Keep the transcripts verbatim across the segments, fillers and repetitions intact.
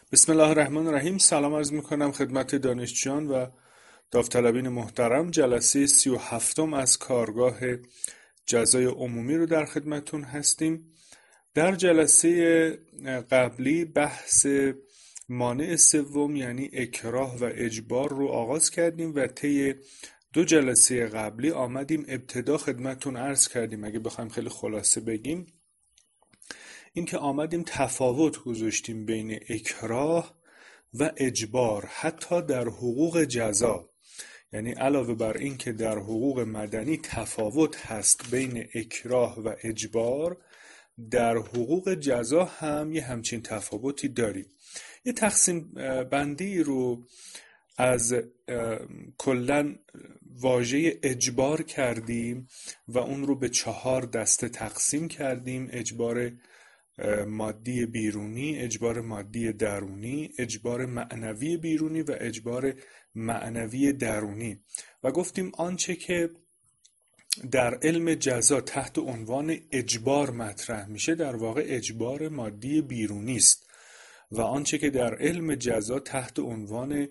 بسم الله الرحمن الرحیم. سلام عرض میکنم خدمت دانشجویان و داوطلبین محترم. جلسه سی و هفتم از کارگاه جزای عمومی رو در خدمتون هستیم. در جلسه قبلی بحث مانع سوم یعنی اکراه و اجبار رو آغاز کردیم و طی دو جلسه قبلی آمدیم ابتدا خدمتون عرض کردیم، اگه بخوایم خیلی خلاصه بگیم، اینکه آمدیم تفاوت گذاشتیم بین اکراه و اجبار حتی در حقوق جزا. یعنی علاوه بر این که در حقوق مدنی تفاوت هست بین اکراه و اجبار، در حقوق جزا هم یه همچین تفاوتی داریم. یه تقسیم بندی رو از کلن واژه اجبار کردیم و اون رو به چهار دسته تقسیم کردیم: اجبار مادی بیرونی، اجبار مادی درونی، اجبار معنوی بیرونی و اجبار معنوی درونی. و گفتیم آنچه که در علم جزا تحت عنوان اجبار مطرح میشه در واقع اجبار مادی بیرونی است و آنچه که در علم جزا تحت عنوان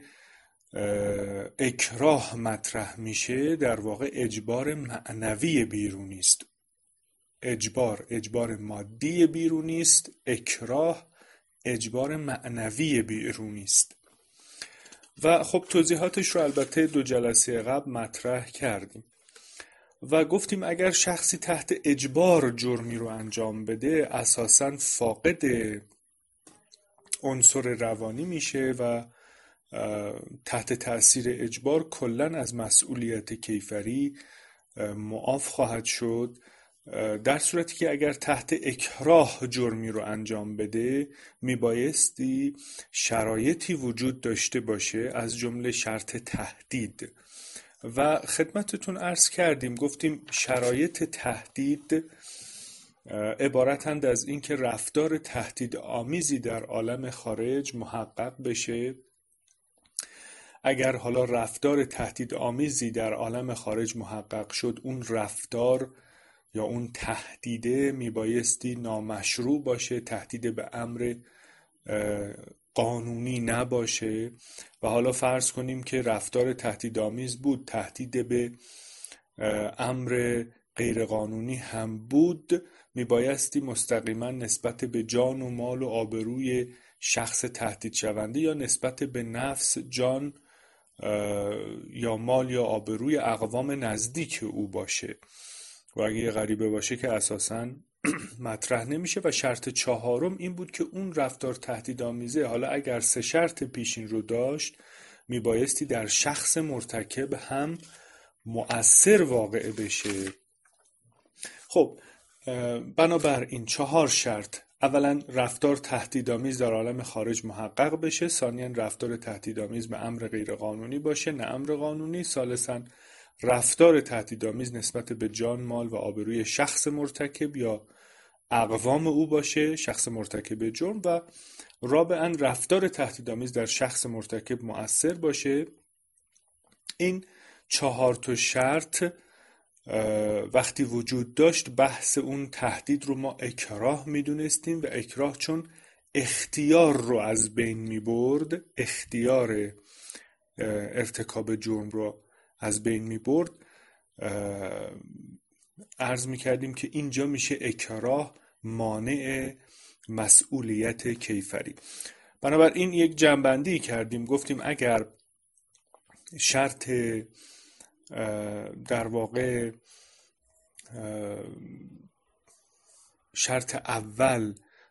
اکراه مطرح میشه در واقع اجبار معنوی بیرونی است. اجبار اجبار مادی بیرونی است، اکراه اجبار معنوی بیرونی است. و خب توضیحاتش رو البته دو جلسه قبل مطرح کردیم و گفتیم اگر شخصی تحت اجبار جرمی رو انجام بده اساساً فاقد عنصر روانی میشه و تحت تأثیر اجبار کلاً از مسئولیت کیفری معاف خواهد شد، در صورتی که اگر تحت اکراه جرمی رو انجام بده میبایستی شرایطی وجود داشته باشه، از جمله شرط تهدید. و خدمتتون عرض کردیم گفتیم شرایط تهدید عبارتند از این که رفتار تهدید آمیزی در عالم خارج محقق بشه. اگر حالا رفتار تهدید آمیزی در عالم خارج محقق شد، اون رفتار یا اون تهدیده میبایستی نامشروع باشه، تهدید به امر قانونی نباشه. و حالا فرض کنیم که رفتار تهدیدآمیز بود، تهدید به امر غیرقانونی هم بود، میبایستی مستقیما نسبت به جان و مال و آبروی شخص تهدید شونده یا نسبت به نفس، جان یا مال یا آبروی اقوام نزدیک او باشه و اگه یه غریبه باشه که اساساً مطرح نمیشه. و شرط چهارم این بود که اون رفتار تهدیدآمیزه حالا اگر سه شرط پیشین رو داشت میبایستی در شخص مرتکب هم مؤثر واقع بشه. خب بنابراین چهار شرط: اولا رفتار تهدیدآمیز در عالم خارج محقق بشه، ثانیا رفتار تهدیدآمیز به امر غیرقانونی باشه نه امر قانونی، ثالثا رفتار تهدیدآمیز نسبت به جان، مال و آبروی شخص مرتکب یا اقوام او باشه، شخص مرتکب جرم، و رابعا رفتار تهدیدآمیز در شخص مرتکب مؤثر باشه. این چهار تا شرط وقتی وجود داشت بحث اون تهدید رو ما اکراه میدونستیم و اکراه چون اختیار رو از بین میبرد، اختیار ارتکاب جرم رو از بین می برد، عرض می کردیم که اینجا میشه اکراه مانع مسئولیت کیفری. بنابراین یک جنبندی کردیم، گفتیم اگر شرط در واقع شرط اول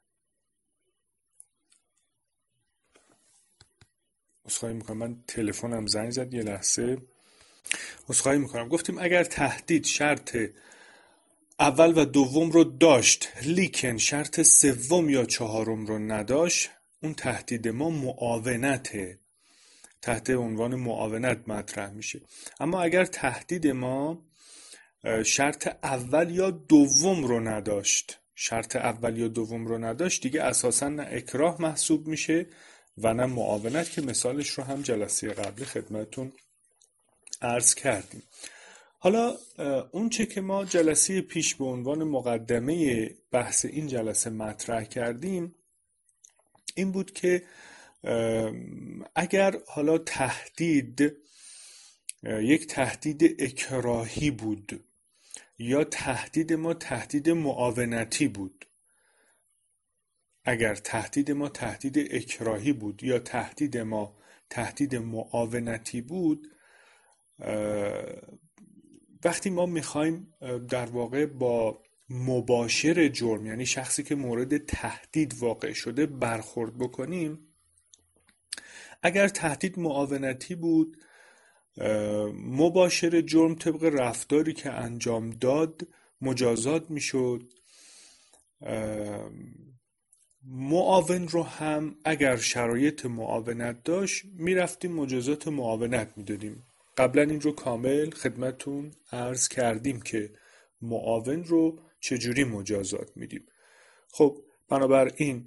عذرخواهی میکنم من تلفنم زنگ زد یه لحظه عذرخواهی میکنم گفتیم اگر تهدید شرط اول و دوم رو داشت لیکن شرط سوم یا چهارم رو نداشت، اون تهدید ما معاونته، تحت عنوان معاونت مطرح میشه. اما اگر تهدید ما شرط اول یا دوم رو نداشت شرط اول یا دوم رو نداشت دیگه اساسا نه اکراه محسوب میشه و نه معاونت، که مثالش رو هم جلسه قبلی خدمتون عرض کردیم. حالا اون چه که ما جلسه پیش به عنوان مقدمه بحث این جلسه مطرح کردیم این بود که اگر حالا تهدید یک تهدید اکراهی بود یا تهدید ما تهدید معاونتی بود، اگر تهدید ما تهدید اکراهی بود یا تهدید ما تهدید معاونتی بود، وقتی ما میخوایم در واقع با مباشر جرم، یعنی شخصی که مورد تهدید واقع شده، برخورد بکنیم، اگر تهدید معاونتی بود، مباشر جرم طبق رفتاری که انجام داد مجازات میشد. معاون رو هم اگر شرایط معاونت داشت میرفتیم مجازات معاونت میدادیم. قبلا این رو کامل خدمتون عرض کردیم که معاون رو چجوری مجازات میدیم. خب بنابراین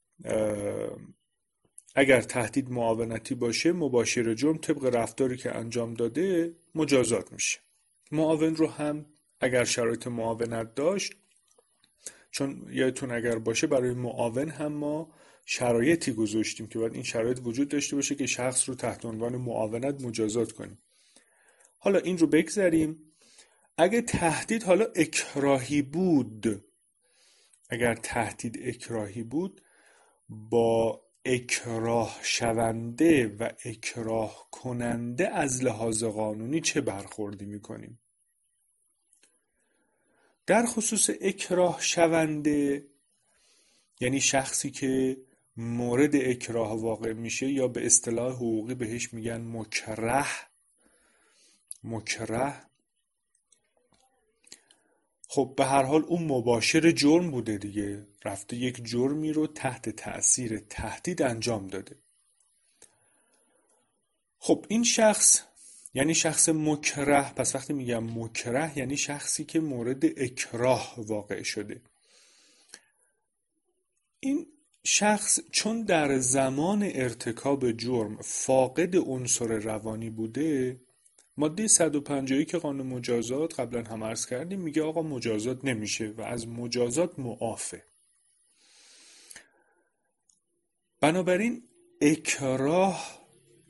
اگر تهدید معاونتی باشه، مباشر جرم طبق رفتاری که انجام داده مجازات میشه. معاون رو هم اگر شرایط معاونت داشت، چون یادتون اگر باشه برای معاون هم ما شرایطی گذاشتیم که باید این شرایط وجود داشته باشه که شخص رو تحت عنوان معاونت مجازات کنیم. حالا این رو بگذاریم. اگه تهدید حالا اکراهی بود، اگر تهدید اکراهی بود، با اکراه شونده و اکراه کننده از لحاظ قانونی چه برخوردی میکنیم؟ در خصوص اکراه شونده، یعنی شخصی که مورد اکراه واقع میشه یا به اصطلاح حقوقی بهش میگن مکره، مکره خب به هر حال اون مباشر جرم بوده دیگه، رفته یک جرمی رو تحت تأثیر تهدید انجام داده. خب این شخص یعنی شخص مکره. پس وقتی میگم مکره یعنی شخصی که مورد اکراه واقع شده. این شخص چون در زمان ارتکاب جرم فاقد عنصر روانی بوده، ماده صد و پنجاه و یک قانون مجازات قبلا هم عرض کردیم میگه آقا مجازات نمیشه و از مجازات معافه. بنابراین اکراه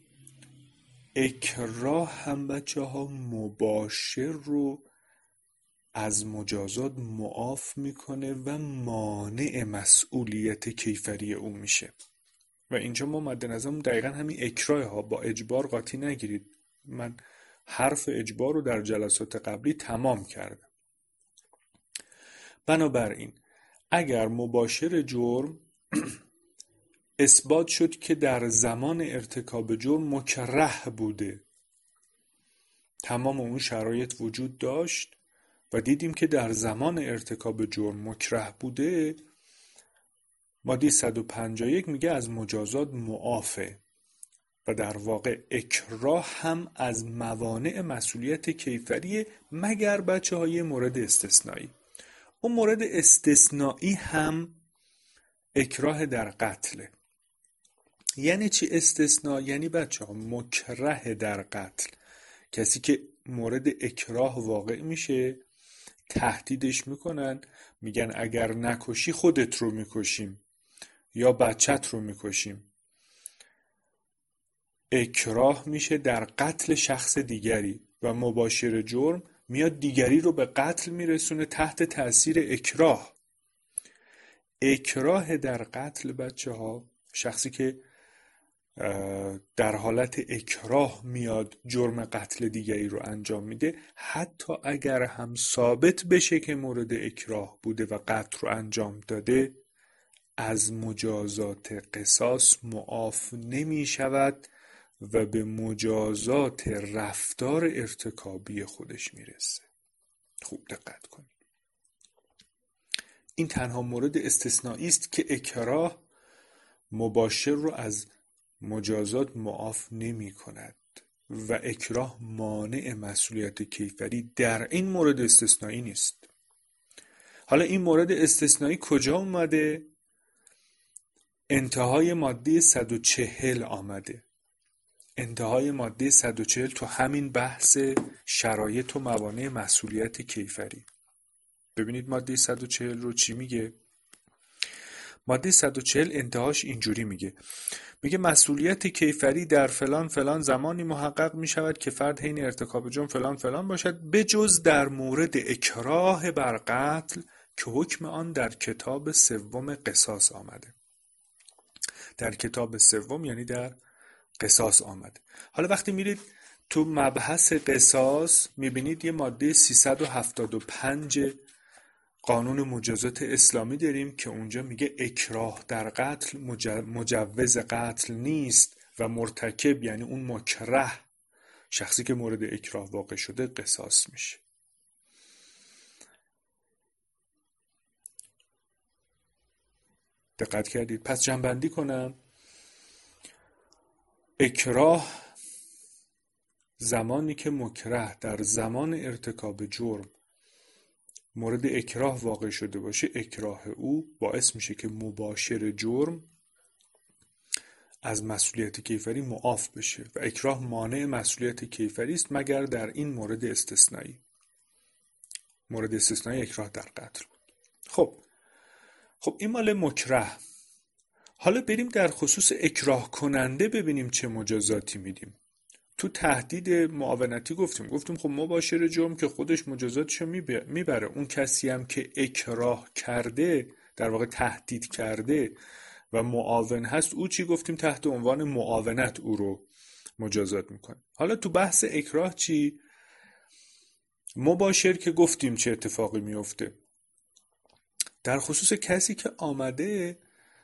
اکراه هم بچه ها مباشر رو از مجازات معاف میکنه و مانع مسئولیت کیفری اون میشه. و اینجا ما مد نظرمون دقیقا همین اکراه ها، با اجبار قاطی نگیرید. من حرف اجبار رو در جلسات قبلی تمام کردم. بنابراین اگر مباشر جرم اثبات شد که در زمان ارتکاب جرم مکره بوده، تمام اون شرایط وجود داشت و دیدیم که در زمان ارتکاب جرم مکره بوده، ماده صد و پنجاه و یک میگه از مجازات معافه و در واقع اکراه هم از موانع مسئولیت کیفری، مگر بچه های مورد استثنایی. اون مورد استثنایی هم اکراه در قتل. یعنی چی استثناء؟ یعنی بچه ها مکره در قتل، کسی که مورد اکراه واقع میشه، تهدیدش میکنن، میگن اگر نکشی خودت رو میکشیم یا بچت رو میکشیم. اکراه میشه در قتل شخص دیگری و مباشر جرم میاد دیگری رو به قتل میرسونه تحت تأثیر اکراه. اکراه در قتل بچه ها، شخصی که در حالت اکراه میاد جرم قتل دیگری رو انجام میده، حتی اگر هم ثابت بشه که مورد اکراه بوده و قتل رو انجام داده، از مجازات قصاص معاف نمی شود و به مجازات رفتار ارتکابی خودش میرسه. خوب دقت کنید. این تنها مورد استثنایی است که اکراه مباشر رو از مجازات معاف نمی کند و اکراه مانع مسئولیت کیفری در این مورد استثنایی نیست. حالا این مورد استثنایی کجا اومده؟ انتهای ماده صد و چهل آمده. انتهای ماده صد و چهل تو همین بحث شرایط و موانع مسئولیت کیفری. ببینید ماده صد و چهل رو چی میگه؟ ماده صد و چهل انتهاش اینجوری میگه میگه مسئولیت کیفری در فلان فلان زمانی محقق میشود که فرد حین ارتکاب جرم فلان فلان باشد، بجز در مورد اکراه بر قتل که حکم آن در کتاب سوم قصاص آمده. در کتاب سوم یعنی در قصاص آمده. حالا وقتی میرید تو مبحث قصاص میبینید یه ماده سیصد و هفتاد و پنج قانون مجازات اسلامی داریم که اونجا میگه اکراه در قتل مجوز قتل نیست و مرتکب یعنی اون مکره، شخصی که مورد اکراه واقع شده، قصاص میشه. دقت کردید؟ پس جمع‌بندی کنم، اکراه زمانی که مکره در زمان ارتکاب جرم مورد اکراه واقع شده باشه، اکراه او باعث میشه که مباشر جرم از مسئولیت کیفری معاف بشه و اکراه مانع مسئولیت کیفری است مگر در این مورد استثنایی. مورد استثنایی اکراه در قتل. خب خب این مال مکره. حالا بریم در خصوص اکراه کننده ببینیم چه مجازاتی میدیم. تو تهدید معاونتی گفتیم گفتیم خب مباشر جرم که خودش مجازاتشو میبره، اون کسی هم که اکراه کرده، در واقع تهدید کرده و معاون هست، او چی گفتیم؟ تحت عنوان معاونت او رو مجازات میکنه. حالا تو بحث اکراه چی؟ مباشر که گفتیم چه اتفاقی میفته در خصوص کسی که آمده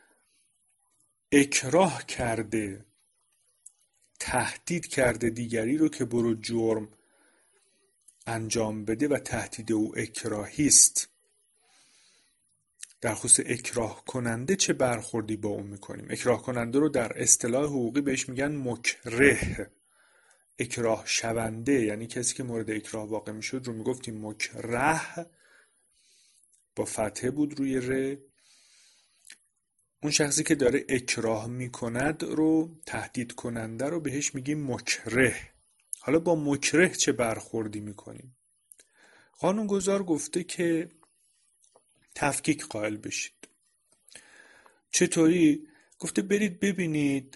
اکراه کرده، تهدید کرده دیگری رو که برو جرم انجام بده و تهدید او اکراهی است. در خصوص اکراه کننده چه برخوردی با اون میکنیم؟ اکراه کننده رو در اصطلاح حقوقی بهش میگن مکره. اکراه شونده یعنی کسی که مورد اکراه واقع میشد رو میگفتیم مکره، با فتحه بود روی ر. اون شخصی که داره اکراه میکند رو، تهدید کننده رو بهش میگیم مکره. حالا با مکره چه برخوردی میکنیم؟ قانونگذار گفته که تفکیک قائل بشید. چطوری؟ گفته برید ببینید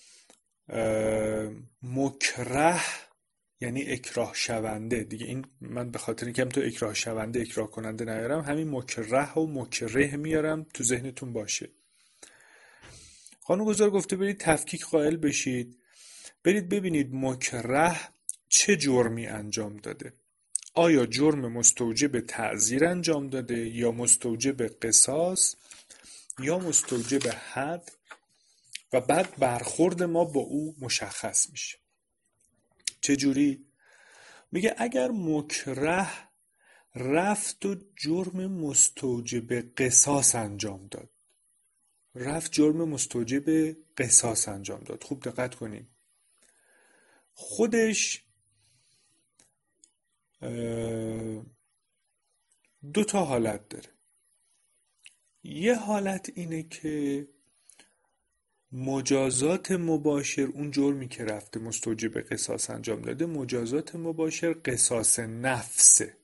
مکره یعنی اکراه شونده دیگه. این من به خاطر اینکه تو اکراه شونده اکراه کننده نیارم، همین مکره و مکره میارم تو ذهنتون باشه. قانونگذار گفته برید تفکیک قائل بشید، برید ببینید مکره چه جرمی انجام داده. آیا جرم مستوجب تعزیر انجام داده یا مستوجب قصاص یا مستوجب حد، و بعد برخورد ما با او مشخص میشه. چجوری؟ میگه اگر مکره رفت و جرم مستوجب قصاص انجام داد، رفت جرم مستوجب قصاص انجام داد. خوب دقت کنید، خودش دو تا حالت داره. یه حالت اینه که مجازات مباشر، اون جرمی که رفته مستوجب قصاص انجام داده، مجازات مباشر قصاص نفسه.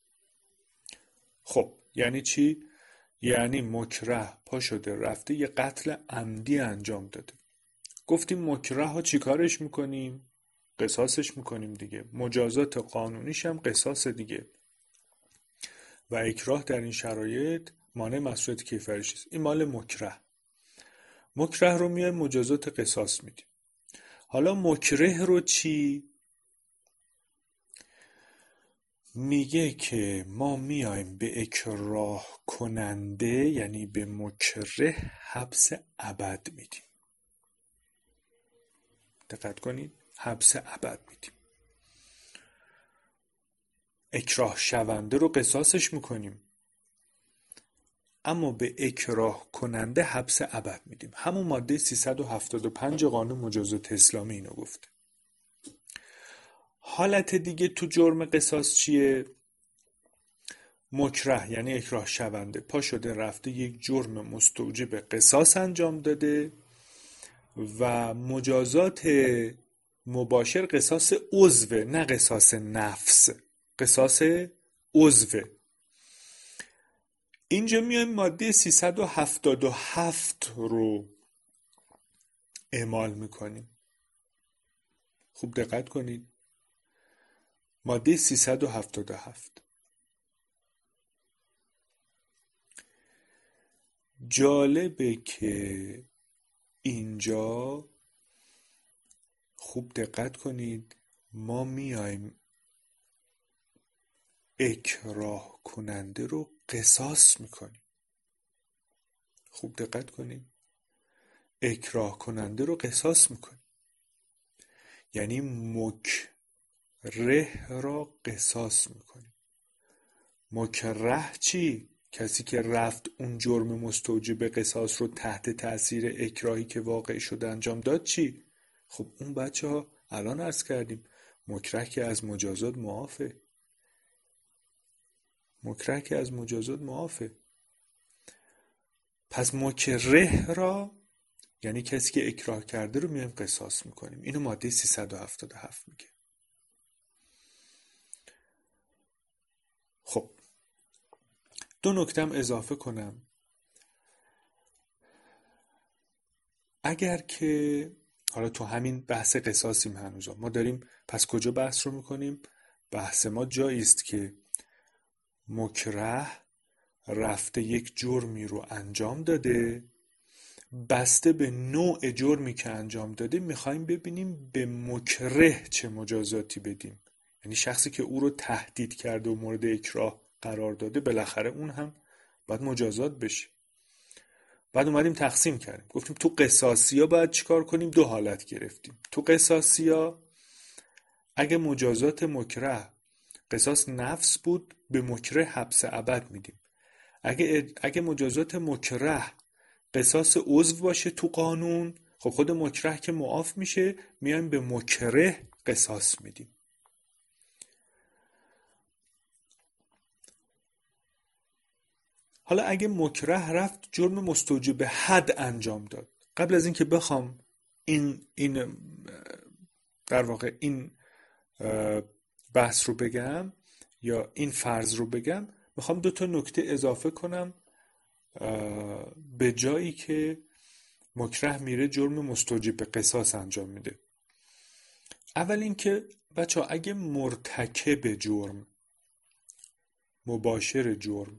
خب یعنی چی؟ یعنی مکره پا شده رفته یه قتل عمدی انجام داده. گفتیم مکره ها چی کارش میکنیم؟ قصاصش میکنیم دیگه. مجازات قانونیش هم قصاص دیگه. و اکراه در این شرایط مانع مسئولیت کیفریش است. این مال مکره. مکره رو میایم مجازات قصاص میدیم. حالا مکره رو چی؟ میگه که ما میایم به اکراه کننده یعنی به مکره حبس ابد میدیم. دقت کنید، حبس ابد میدیم. اکراه شونده رو قصاصش میکنیم، اما به اکراه کننده حبس ابد میدیم. همون ماده سیصد و هفتاد و پنج قانون مجازات اسلامی اینو گفته. حالت دیگه تو جرم قصاص چیه؟ مکره یعنی اکراه شونده پا شده رفته یک جرم مستوجب قصاص انجام داده و مجازات مباشر قصاص عضو، نه قصاص نفس، قصاص عضو. اینجا میایم ماده سیصد و هفتاد و هفت رو اعمال میکنیم. خوب دقت کنید. ماده سیصد و هفتاد و هفت. جالبه که اینجا خوب دقت کنید ما میایم اکراه کننده رو قصاص میکنیم. خوب دقت کنید. اکراه کننده رو قصاص میکنیم. یعنی مکره را قصاص میکنیم. مکره چی؟ کسی که رفت اون جرم مستوجب قصاص رو تحت تأثیر اکراهی که واقع شده انجام داد چی؟ خب اون بچه ها الان عرض کردیم مکره که از مجازات معافه. مکره که از مجازات معافه. پس مکره را یعنی کسی که اکراه کرده رو میایم قصاص میکنیم. اینو ماده سیصد و هفتاد و هفت میگه. خب دو نکتم اضافه کنم. اگر که حالا تو همین بحث قصاصیم هنوزا ما داریم پس کجا بحث رو میکنیم؟ بحث ما جایی است که مکره رفته یک جرمی رو انجام داده، بسته به نوع جرمی که انجام داده میخوایم ببینیم به مکره چه مجازاتی بدیم. یعنی شخصی که او رو تهدید کرده و مورد اکراه قرار داده بالاخره اون هم باید مجازات بشه. بعد اومدیم تقسیم کردیم. گفتیم تو قصاصیا باید چیکار کنیم؟ دو حالت گرفتیم. تو قصاصیا اگه مجازات مکره قصاص نفس بود به مکره حبس ابد میدیم. اگه اگه مجازات مکره قصاص عضو باشه تو قانون، خب خود مکره که معاف میشه، میایم به مکره قصاص میدیم. حالا اگه مکره رفت جرم مستوجب حد انجام داد، قبل از اینکه بخوام این این در واقع این بحث رو بگم یا این فرض رو بگم، میخوام دو تا نکته اضافه کنم به جایی که مکره میره جرم مستوجب قصاص انجام میده. اول اینکه بچه اگه مرتکب جرم، مباشر جرم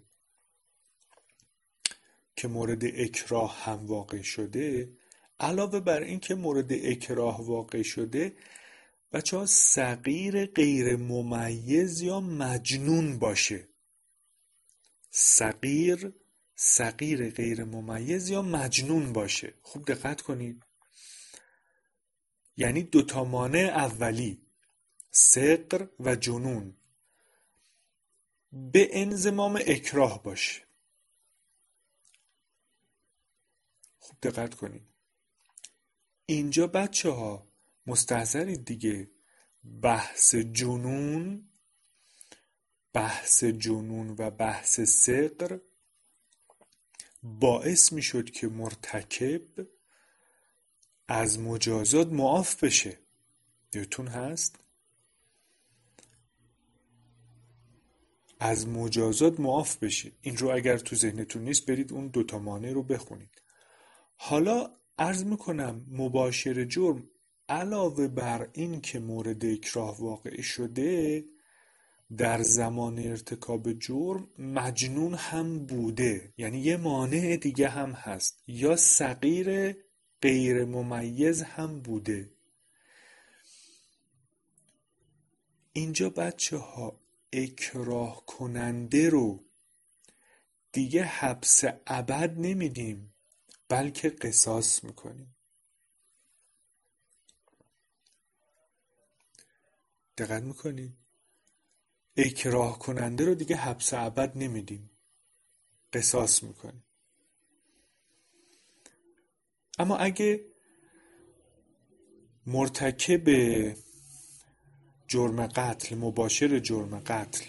که مورد اکراه هم واقع شده، علاوه بر این که مورد اکراه واقع شده، بچه ها صغیر غیر ممیز یا مجنون باشه. صغیر صغیر غیر ممیز یا مجنون باشه. خوب دقت کنید. یعنی دوتا مانع اولی، صغر و جنون، به انضمام اکراه باشه. خوب دقت کنید. اینجا بچه ها مستحضرید دیگه، بحث جنون بحث جنون و بحث صغر باعث می شد که مرتکب از مجازات معاف بشه. یادتون هست؟ از مجازات معاف بشه. این رو اگر تو ذهنتون نیست برید اون دوتا مانع رو بخونید. حالا عرض میکنم مباشر جرم علاوه بر این که مورد اکراه واقع شده، در زمان ارتکاب جرم مجنون هم بوده. یعنی یه مانع دیگه هم هست، یا صغیر غیر ممیز هم بوده. اینجا بچه ها اکراه کننده رو دیگه حبس ابد نمیدیم، بلکه قصاص میکنیم. دقت میکنید؟ اکراه کننده رو دیگه حبس ابد نمیدیم، قصاص میکنیم. اما اگه مرتکب جرم قتل، مباشر جرم قتل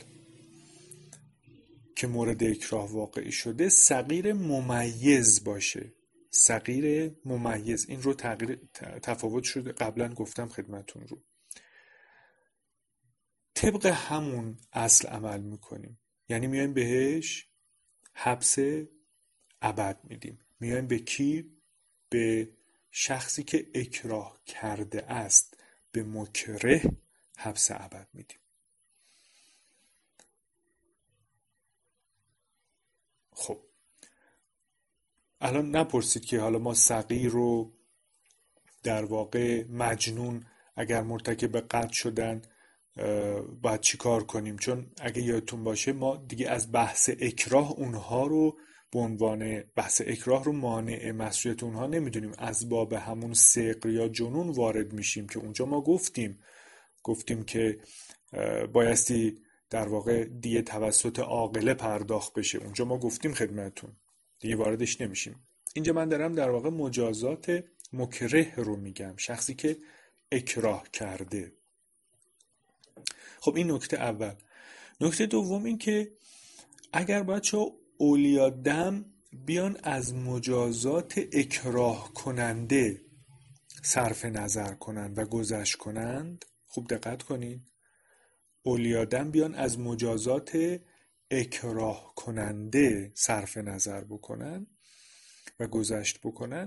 که مورد اکراه واقع شده صغیر ممیز باشه، صغیر ممیز، این رو تغییر تفاوت شده قبلا گفتم خدمتون رو، طبق همون اصل عمل میکنیم. یعنی میایم بهش حبس ابد میدیم. میایم به کی؟ به شخصی که اکراه کرده است، به مکره حبس ابد میدیم. خب الان نپرسید که حالا ما صغیر رو در واقع مجنون اگر مرتکب قتل شدن باید چی کار کنیم، چون اگه یادتون باشه ما دیگه از بحث اکراه اونها رو به عنوان بحث اکراه رو مانع مسئولیت اونها نمیدونیم، از باب همون سقر یا جنون وارد میشیم که اونجا ما گفتیم گفتیم که بایستی در واقع دیه توسط عاقله پرداخت بشه. اونجا ما گفتیم خدمتون، دیگه واردش نمیشیم. اینجا من دارم در واقع مجازات مکره رو میگم، شخصی که اکراه کرده. خب این نکته اول. نکته دوم این که اگر بچه اولیا دم بیان از مجازات اکراه کننده صرف نظر کنند و گذشت کنند، خوب دقت کنید، اولیا دم بیان از مجازات اکراه کننده صرف نظر بکنن و گذشت بکنن،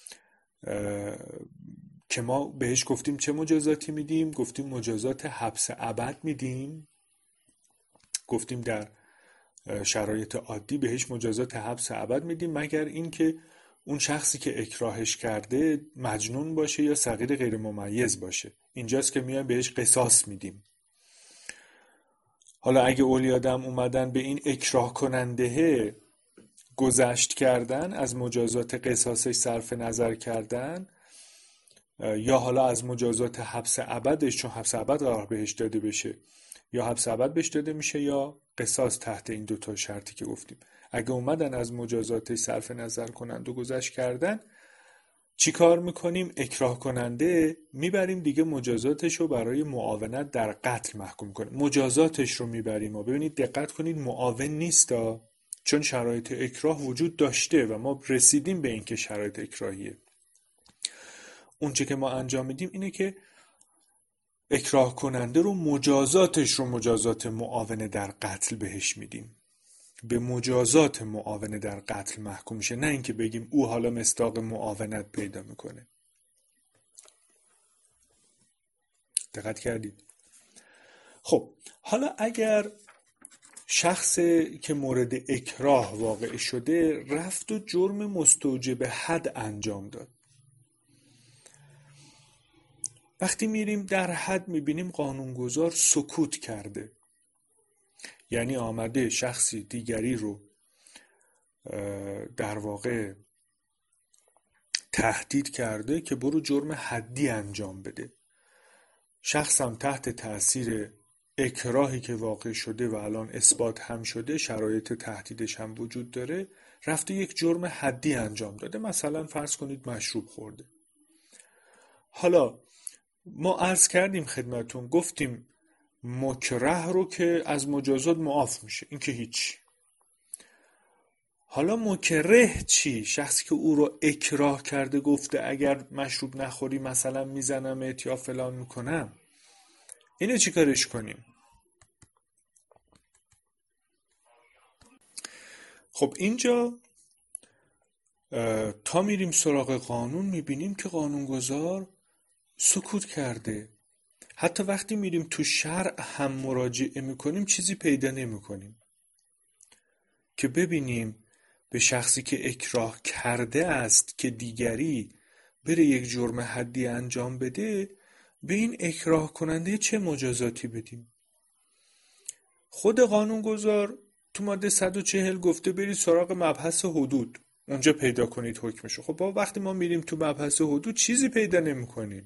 که ما بهش گفتیم چه مجازاتی میدیم؟ گفتیم مجازات حبس ابد میدیم. گفتیم در شرایط عادی بهش مجازات حبس ابد میدیم مگر اینکه اون شخصی که اکراهش کرده مجنون باشه یا صغیر غیر ممیز باشه. اینجاست که میایم بهش قصاص میدیم. حالا اگه اولیادم اومدن به این اکراه کننده گذشت کردن، از مجازات قصاصش صرف نظر کردن، یا حالا از مجازات حبس ابدش، چون حبس ابد قرار بهش داده بشه، یا حبس ابد بهش داده میشه یا قصاص تحت این دوتا شرطی که گفتیم. اگه اومدن از مجازاتش صرف نظر کنند و گذشت کردن، چی کار میکنیم؟ اکراه کننده میبریم دیگه مجازاتش رو برای معاونت در قتل محکوم کنیم. مجازاتش رو میبریم و ببینید دقت کنید معاون نیستا، چون شرایط اکراه وجود داشته و ما رسیدیم به این که شرایط اکراهیه. اونچه که ما انجام میدیم اینه که اکراه کننده رو مجازاتش رو مجازات معاونه در قتل بهش میدیم، به مجازات معاونه در قتل محکوم میشه، نه اینکه بگیم او حالا مصداق معاونت پیدا میکنه. دقت کردید؟ خب حالا اگر شخص که مورد اکراه واقع شده رفت و جرم مستوجب حد انجام داد، وقتی میریم در حد میبینیم قانونگذار سکوت کرده، یعنی آمده شخصی دیگری رو در واقع تهدید کرده که برو جرم حدی انجام بده. شخص هم تحت تأثیر اکراهی که واقع شده و الان اثبات هم شده، شرایط تهدیدش هم وجود داره، رفته یک جرم حدی انجام داده، مثلا فرض کنید مشروب خورده. حالا ما عرض کردیم خدمتون، گفتیم مکره رو که از مجازات معاف میشه، این که هیچ. حالا مکره چی؟ شخصی که او رو اکراه کرده، گفته اگر مشروب نخوری مثلا میزنمت یا فلان میکنم، اینو چی کارش کنیم؟ خب اینجا تا میریم سراغ قانون میبینیم که قانونگذار سکوت کرده. حتی وقتی میریم تو شرع هم مراجعه میکنیم چیزی پیدا نمیکنیم که ببینیم به شخصی که اکراه کرده است که دیگری بره یک جرم حدی انجام بده، به این اکراه کننده چه مجازاتی بدیم. خود قانونگذار تو ماده صد و چهل گفته برید سراغ مبحث حدود، اونجا پیدا کنید حکمشو. خب با وقتی ما میریم تو مبحث حدود چیزی پیدا نمیکنیم.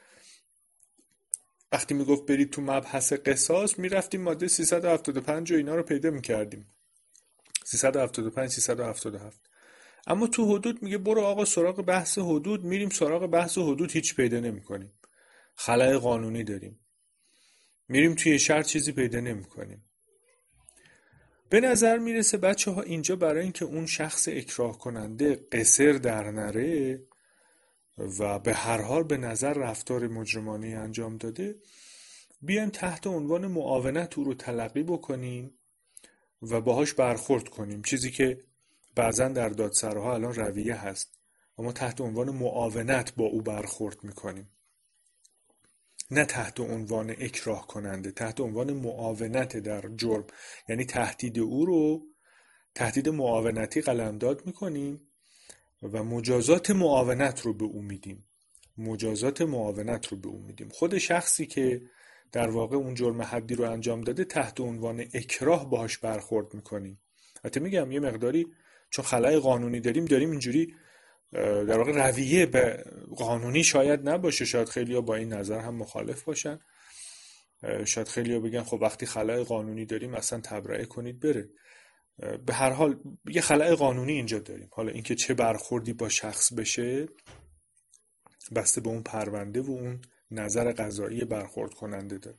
وقتی میگفت برید تو مبحث قصاص، میرفتیم ماده سیصد و هفتاد و پنج و اینا رو پیدا میکردیم، سیصد و هفتاد و پنج، سیصد و هفتاد و هفت. اما تو حدود میگه برو آقا سراغ بحث حدود. میریم سراغ بحث حدود، هیچ پیدا نمیکنیم، خلأ قانونی داریم. میریم توی شرط، چیزی پیدا نمیکنیم. به نظر میرسه بچه ها اینجا برای اینکه اون شخص اکراه کننده قصر در نره و به هر حال به نظر رفتار مجرمانه انجام داده، بیایم تحت عنوان معاونت او رو تلقی بکنیم و باهاش برخورد کنیم، چیزی که بعضا در دادسراها الان رویه هست و ما تحت عنوان معاونت با او برخورد میکنیم، نه تحت عنوان اکراه کننده، تحت عنوان معاونت در جرم. یعنی تهدید او رو تهدید معاونتی قلمداد میکنیم و مجازات معاونت رو به او میدیم مجازات معاونت رو به او میدیم. خود شخصی که در واقع اون جرم حدی رو انجام داده تحت عنوان اکراه باهاش برخورد میکنیم. البته میگم یه مقداری چون خلأ قانونی داریم داریم اینجوری در واقع رویه به قانونی شاید نباشه، شاید خیلی‌ها با این نظر هم مخالف باشن، شاید خیلی‌ها بگن خب وقتی خلأ قانونی داریم اصلا تبرئه کنید بره. به هر حال یه خلأ قانونی اینجا داریم. حالا اینکه چه برخوردی با شخص بشه بسته به اون پرونده و اون نظر قضایی برخورد کننده داره.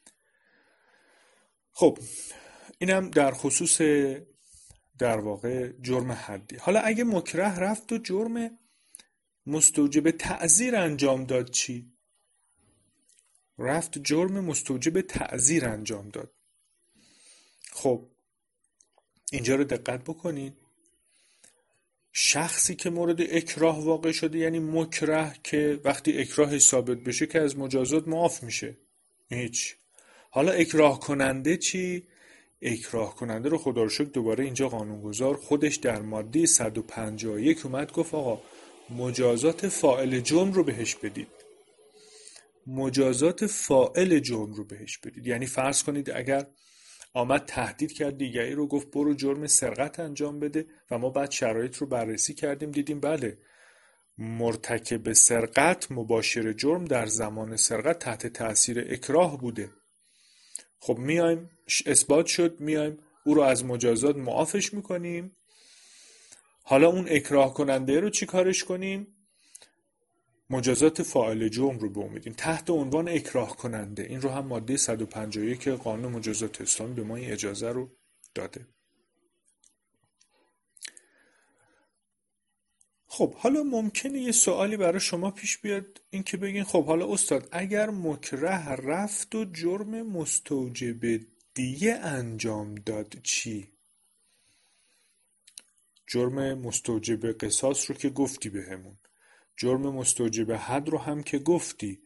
خب اینم در خصوص در واقع جرم حدی. حالا اگه مکره رفت و جرم مستوجب تعزیر انجام داد چی؟ رفت جرم مستوجب تعزیر انجام داد. خب اینجا رو دقت بکنید، شخصی که مورد اکراه واقع شده یعنی مکره که وقتی اکراهش ثابت بشه که از مجازات معاف میشه، هیچ. حالا اکراه کننده چی؟ اکراه کننده رو خدا رو شکر دوباره اینجا قانونگذار خودش در ماده صد و پنجاه و یک اومد گفت آقا مجازات فاعل جرم رو بهش بدید. مجازات فاعل جرم رو بهش بدید. یعنی فرض کنید اگر آمد تهدید کرد دیگری رو، گفت برو جرم سرقت انجام بده و ما بعد شرایط رو بررسی کردیم دیدیم بله مرتکب سرقت مباشر جرم در زمان سرقت تحت تأثیر اکراه بوده. خب میایم اثبات شد، میایم او رو از مجازات معافش میکنیم. حالا اون اکراه کننده رو چی کارش کنیم؟ مجازات فاعل جرم رو به اون میدیم تحت عنوان اکراه کننده. این رو هم ماده صد و پنجاه و یک قانون مجازات اسلامی به ما این اجازه رو داده. خب حالا ممکنه یه سوالی برای شما پیش بیاد، این که بگین خب حالا استاد اگر مکره رفت و جرم مستوجب دیه انجام داد چی؟ جرم مستوجب قصاص رو که گفتی بهمون، جرم مستوجب حد رو هم که گفتی،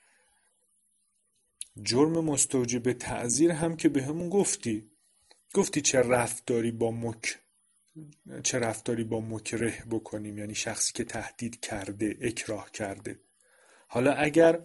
جرم مستوجب تعزیر هم که بهمون گفتی. گفتی چه رفتاری با مک چه رفتاری با مکره بکنیم، یعنی شخصی که تهدید کرده، اکراه کرده. حالا اگر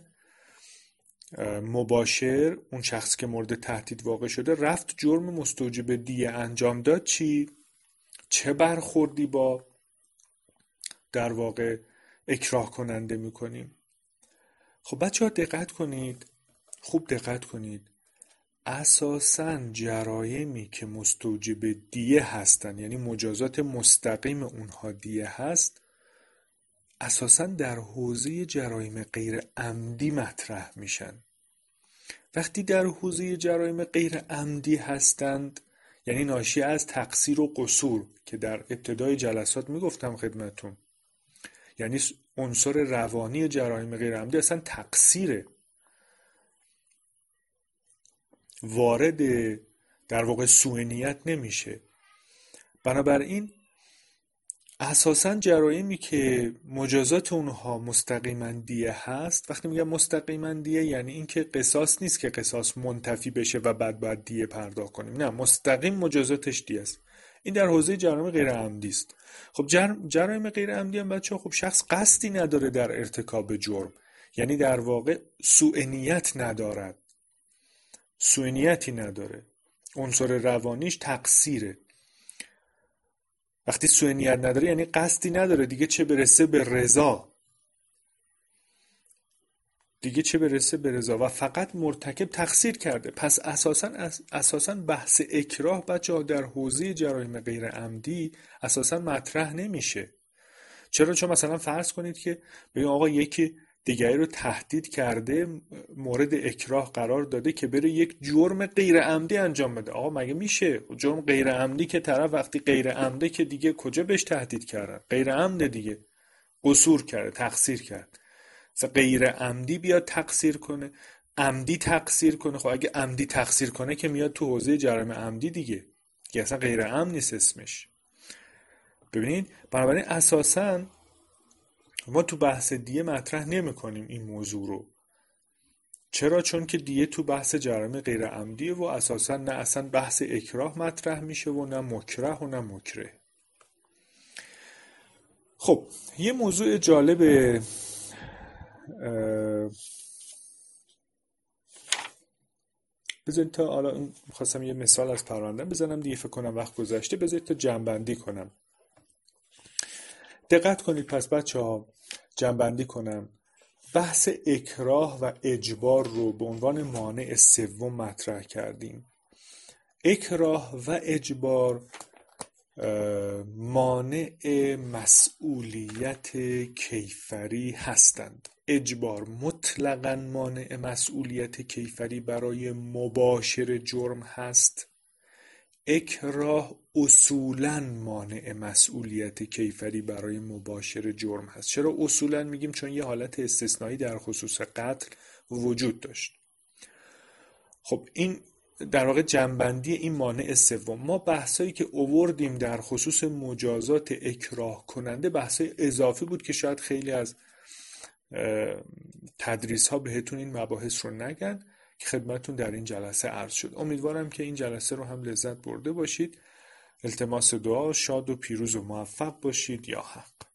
مباشر اون شخص که مورد تهدید واقع شده رفت جرم مستوجب دیه انجام داد چی؟ چه برخوردی با در واقع اکراه کننده میکنیم؟ خب بچه ها دقت کنید، خوب دقت کنید، اساساً جرایمی که مستوجب دیه هستن یعنی مجازات مستقیم اونها دیه هست اساساً در حوزه جرایم غیر عمدی مطرح میشن. وقتی در حوزه جرایم غیر عمدی هستند یعنی ناشی از تقصیر و قصور که در ابتدای جلسات میگفتم خدمتون، یعنی عنصر روانی جرایم غیر عمدی اصلا تقصیره، وارد در واقع سوء نیت نمیشه. بنابراین اساساً جرایمی که مجازات اونها مستقیما دیه هست، وقتی میگم مستقیما دیه یعنی این که قصاص نیست که قصاص منتفی بشه و بعد بعد دیه پرداخت کنیم، نه، مستقیم مجازاتش دیه است. این در حوزه جرایم غیر عمدی است. خب جرم جرایم غیر عمدی هم بچه‌ها خب شخص قصدی نداره در ارتکاب جرم، یعنی در واقع سوء نیت ندارد، سوء نیتی نداره، عنصر روانیش تقصیره. وقتی سوء نیت نداره یعنی قصدی نداره، دیگه چه برسه به رضا، دیگه چه برسه به رضا و فقط مرتکب تقصیر کرده. پس اساساً اساساً بحث اکراه بچه‌ها در حوزه جرایم غیر عمدی اساساً مطرح نمیشه. چرا؟ چون مثلا فرض کنید که بگیم آقا یکی دیگری رو تهدید کرده، مورد اکراه قرار داده که بره یک جرم غیر عمدی انجام بده. آقا مگه میشه؟ جرم غیر عمدی که طرف وقتی غیر عمده که دیگه کجا بهش تهدید کردن؟ غیر عمده دیگه، قصور کرده، تقصیر کرد. مثلا غیر عمدی بیاد تقصیر کنه، عمدی تقصیر کنه. خب اگه عمدی تقصیر کنه که میاد تو حوزه جرم عمدی دیگه. که اصلا غیر امن نیست اسمش. ببینید بنابراین اساساً ما تو بحث دیه مطرح نمی کنیم این موضوع رو. چرا؟ چون که دیه تو بحث جرایم غیر عمدیه و اساساً نه اصلا بحث اکراه مطرح میشه و نه مکره و نه مکره. خب یه موضوع جالب بذارید تا حالا خواستم یه مثال از پرونده بزنم دیگه، فکر کنم وقت گذشته، بذارید تا جمع‌بندی کنم. دقت کنید پس بچه ها، جمع‌بندی کنم. بحث اکراه و اجبار رو به عنوان مانع سوم مطرح کردیم. اکراه و اجبار مانع مسئولیت کیفری هستند. اجبار مطلقاً مانع مسئولیت کیفری برای مباشر جرم هست. اکراه اصولاً مانع مسئولیت کیفری برای مباشر جرم هست. چرا اصولاً میگیم؟ چون یه حالت استثنایی در خصوص قتل وجود داشت. خب این در واقع جنبندی این مانع سوم. ما بحثایی که اووردیم در خصوص مجازات اکراه کننده بحثای اضافی بود که شاید خیلی از تدریس ها بهتون این مباحث رو نگن که خدمتون در این جلسه عرض شد. امیدوارم که این جلسه رو هم لذت برده باشید. التماس دعا، شاد و پیروز و موفق باشید. یا حق.